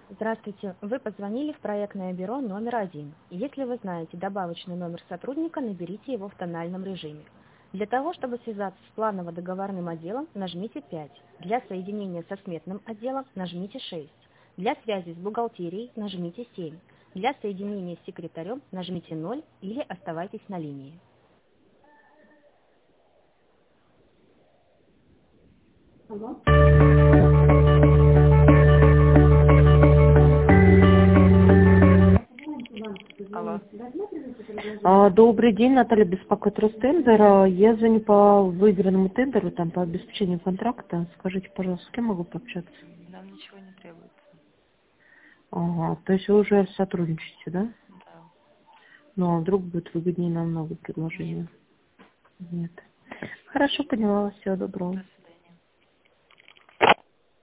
Здравствуйте. Вы позвонили в проектное бюро номер 1. Если вы знаете добавочный номер сотрудника, наберите его в тональном режиме. Для того, чтобы связаться с планово-договорным отделом, нажмите 5. Для соединения со сметным отделом нажмите 6. Для связи с бухгалтерией нажмите 7. Для соединения с секретарем нажмите 0 или оставайтесь на линии. Алло. Алло. Добрый день, Наталья беспокоит Ростендер. Я звоню по выигранному тендеру, там по обеспечению контракта. Скажите, пожалуйста, с кем могу пообщаться? Нам ничего не требуется. Ага, то есть вы уже сотрудничаете, да? Да. Ну, а вдруг будет выгоднее намного Нет. предложение? Нет. Хорошо, поняла. Всего доброго.